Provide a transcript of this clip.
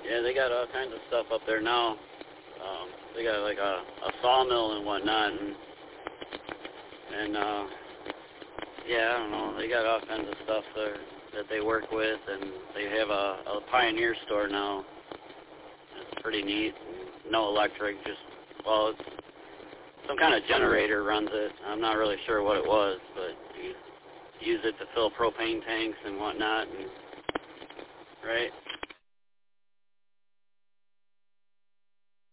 Yeah, they got all kinds of stuff up there now. They got like a sawmill and whatnot, and yeah, I don't know. They got all kinds of stuff there that they work with, and they have a Pioneer store now. It's pretty neat. No electric, just, well, it's some kind of generator runs it. I'm not really sure what it was, but you use it to fill propane tanks and whatnot, and, right?